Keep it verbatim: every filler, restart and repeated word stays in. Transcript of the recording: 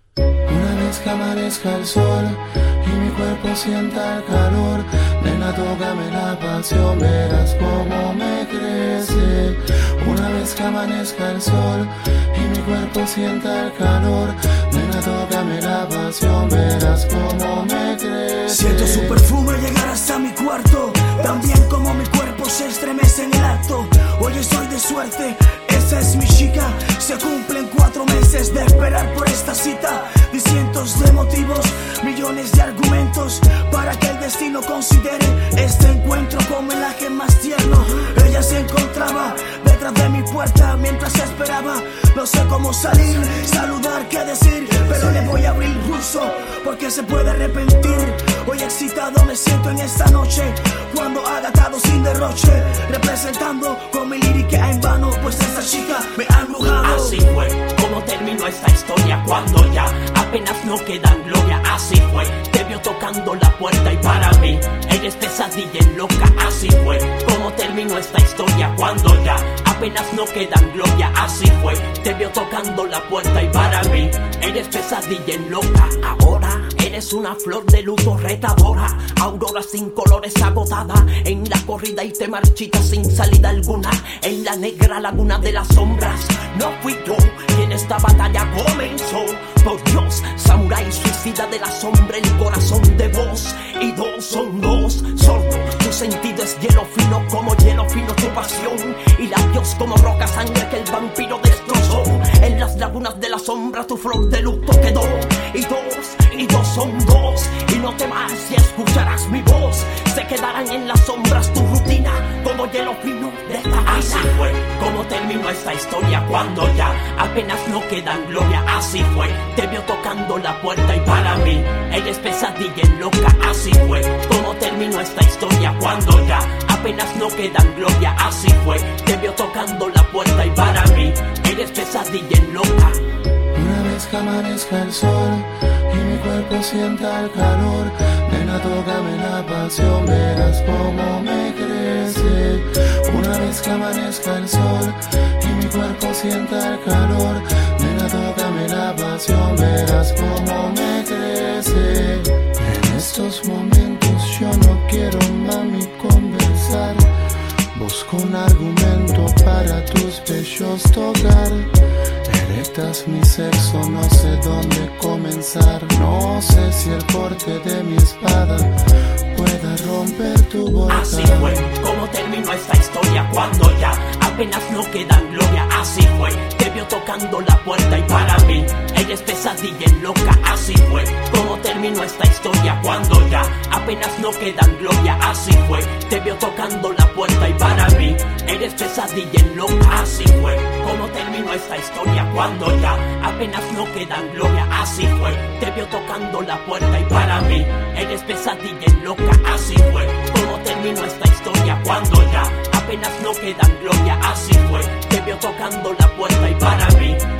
Una vez que amanezca el sol y mi cuerpo sienta el calor, nena, tócame la pasión, verás cómo me crece. Una vez que amanezca el sol y mi cuerpo sienta el calor, nena, tócame la pasión, verás cómo me crece. Siento su perfume llegar hasta mi cuarto, también como mi cuerpo se estremece en el acto. Hoy estoy de suerte, esa es mi chica. Se cumplen cuatro meses de esperar por esta cita, y cientos de motivos, millones de argumentos para que el destino considere este encuentro como el aje más tierno. Ella se encontraba detrás de mi puerta mientras esperaba. No sé cómo salir, saludar, qué decir, pero le voy a abrir ruso porque se puede arrepentir. Hoy excitado me siento en esta noche, cuando haga atado sin derroche, representando con mi lírica en vano, pues esta chica me ha embrujado. Así fue como terminó esta historia, cuando ya apenas no queda gloria. Así fue, te vio tocando la puerta y para mí ella es pesadilla en loca. Así fue como terminó esta historia, cuando ya apenas no queda gloria. Así fue, te vio tocando la puerta y para mí ella es pesadilla en loca. Ahora eres una flor de luto retadora, aurora sin colores agotada en la corrida y te marchitas sin salida alguna en la negra laguna de las sombras. No fui yo quien esta batalla comenzó, por Dios, samurái suicida de la sombra, el corazón de voz y dos son dos, sordo, tu sentido es hielo fino como hielo fino tu pasión, y labios como roca sangre que el vampiro destrozó. En las lagunas de la sombra tu flor de luto quedó, y dos, y dos son dos, y no temas si escucharás mi voz, se quedarán en las sombras tu rutina como hielo fino de esta vida. Así fue como terminó esta historia, cuando ya apenas no quedan gloria. Así fue, te vio tocando la puerta y para mí ella es pesadilla en loca. Así fue como terminó esta historia, cuando ya apenas no quedan gloria. Así fue, te vio tocando la puerta y para mí ella es pesadilla en loca. Una vez que amanezca el sol y mi cuerpo sienta el calor, nena, tócame la pasión, verás cómo me crece. Una vez que amanezca el sol y mi cuerpo sienta el calor, nena, tócame la pasión, verás cómo me crece. En estos momentos yo no quiero, mami, conversar, busco un argumento para tus pechos tocar. Erectas mi sexo, no sé dónde comenzar. No sé si el corte de mi espada pueda romper tu boca. Así fue como terminó esta historia, cuando ya apenas no quedan gloria. Así fue, te vio tocando la puerta y para mí ella es pesadilla en loca. Así fue como terminó esta historia, cuando ya apenas no quedan gloria. Así fue, te vio tocando la puerta y para mí ella es pesadilla en loca. Así fue como terminó esta historia, cuando ya apenas no quedan gloria. Así fue, te vio tocando la puerta y para mí ella es pesadilla en loca. Así fue como terminó esta historia, cuando ya apenas no quedan gloria. Así fue, te vio tocando la puerta y para mí